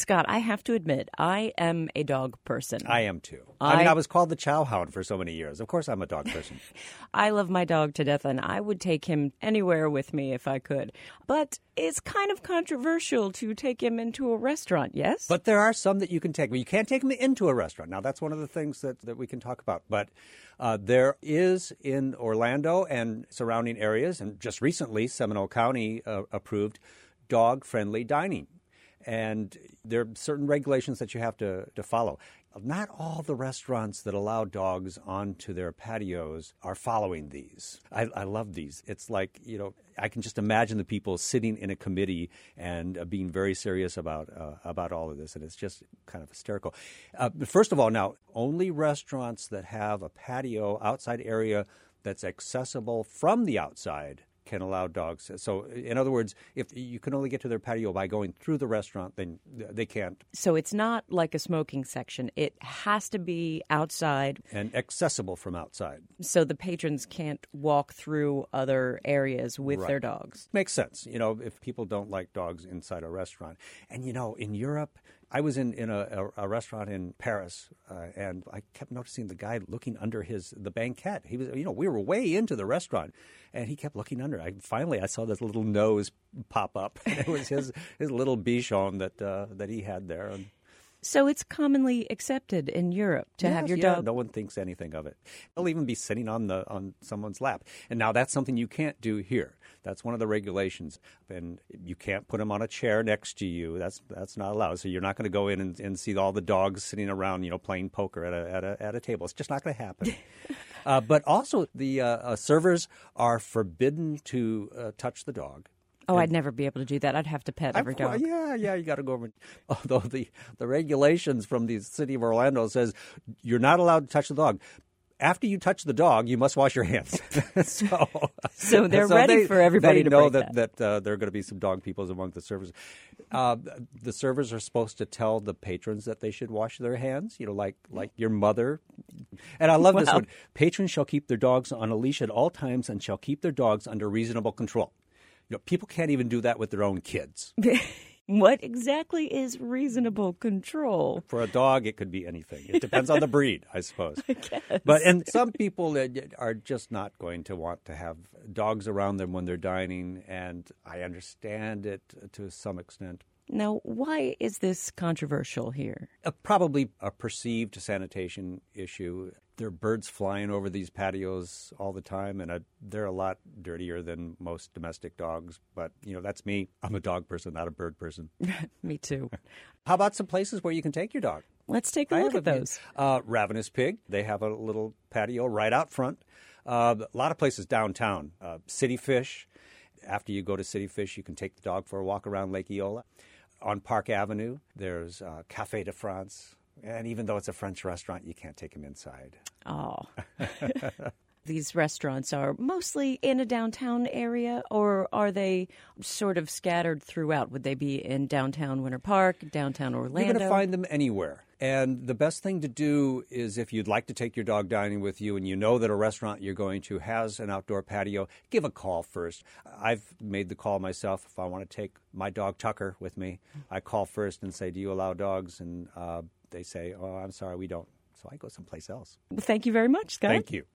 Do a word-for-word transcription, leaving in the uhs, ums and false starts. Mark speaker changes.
Speaker 1: Scott, I have to admit, I am a dog person.
Speaker 2: I am too. I, I mean, I was called the chow hound for so many years. Of course I'm a dog person.
Speaker 1: I love my dog to death, and I would take him anywhere with me if I could. But it's kind of controversial to take him into a restaurant, yes?
Speaker 2: But there are some that you can take. Well, you can't take him into a restaurant. Now, that's one of the things that, that we can talk about. But uh, there is in Orlando and surrounding areas, and just recently Seminole County uh, approved dog-friendly dining. And there are certain regulations that you have to, to follow. Not all the restaurants that allow dogs onto their patios are following these. I, I love these. It's like, you know, I can just imagine the people sitting in a committee and uh, being very serious about uh, about all of this. And it's just kind of hysterical. Uh, first of all, now, only restaurants that have a patio outside area that's accessible from the outside can allow dogs. So, in other words, if you can only get to their patio by going through the restaurant, then they can't.
Speaker 1: So it's not like a smoking section. It has to be outside.
Speaker 2: And accessible from outside.
Speaker 1: So the patrons can't walk through other areas with
Speaker 2: Right.
Speaker 1: their dogs.
Speaker 2: Makes sense, you know, if people don't like dogs inside a restaurant. And, you know, in Europe, I was in, in a, a, a restaurant in Paris, uh, and I kept noticing the guy looking under his the banquette. He was, you know, we were way into the restaurant, and he kept looking under. I finally I saw this little nose pop up. And it was his his little bichon that uh, that he had there. And
Speaker 1: So it's commonly accepted in Europe to
Speaker 2: yes,
Speaker 1: have your
Speaker 2: yeah,
Speaker 1: dog.
Speaker 2: no one thinks anything of it. They'll even be sitting on the on someone's lap. And now that's something you can't do here. That's one of the regulations. And you can't put them on a chair next to you. That's that's not allowed. So you're not going to go in and, and see all the dogs sitting around, you know, playing poker at a at a, at a table. It's just not going to happen. uh, but also the uh, uh, servers are forbidden to uh, touch the dog.
Speaker 1: Oh, I'd never be able to do that. I'd have to pet every
Speaker 2: I've-
Speaker 1: dog.
Speaker 2: Yeah, yeah, you got to go over. Although the, the regulations from the city of Orlando says you're not allowed to touch the dog. After you touch the dog, you must wash your hands. so,
Speaker 1: So they're ready
Speaker 2: they,
Speaker 1: for everybody
Speaker 2: they
Speaker 1: to
Speaker 2: know
Speaker 1: break
Speaker 2: that, that uh, there are going to be some dog peoples among the servers. Uh, the servers are supposed to tell the patrons that they should wash their hands, you know, like like your mother. And I love this
Speaker 1: Wow.
Speaker 2: one. Patrons shall keep their dogs on a leash at all times and shall keep their dogs under reasonable control. You know, people can't even do that with their own kids.
Speaker 1: What exactly is reasonable control?
Speaker 2: For a dog, it could be anything. It depends on the breed, I suppose.
Speaker 1: I guess.
Speaker 2: But and some people uh, are just not going to want to have dogs around them when they're dining, and I understand it to some extent.
Speaker 1: Now, why is this controversial here?
Speaker 2: Uh, probably a perceived sanitation issue. There are birds flying over these patios all the time, and uh, they're a lot dirtier than most domestic dogs. But, you know, that's me. I'm a dog person, not a bird person.
Speaker 1: Me too.
Speaker 2: How about some places where you can take your dog?
Speaker 1: Let's take a
Speaker 2: I
Speaker 1: look
Speaker 2: have
Speaker 1: at
Speaker 2: a-
Speaker 1: those.
Speaker 2: Uh, Ravenous Pig. They have a little patio right out front. Uh, a lot of places downtown. Uh, City Fish. After you go to City Fish, you can take the dog for a walk around Lake Eola. On Park Avenue, there's uh, Café de France. And even though it's a French restaurant, you can't take him inside.
Speaker 1: Oh. These restaurants are mostly in a downtown area, or are they sort of scattered throughout? Would they be in downtown Winter Park, downtown Orlando?
Speaker 2: You're going to find them anywhere. And the best thing to do is if you'd like to take your dog dining with you and you know that a restaurant you're going to has an outdoor patio, give a call first. I've made the call myself. If I want to take my dog Tucker with me, I call first and say, do you allow dogs? And uh, they say, oh, I'm sorry, we don't. So I go someplace else.
Speaker 1: Well, thank you very much, Scott.
Speaker 2: Thank you.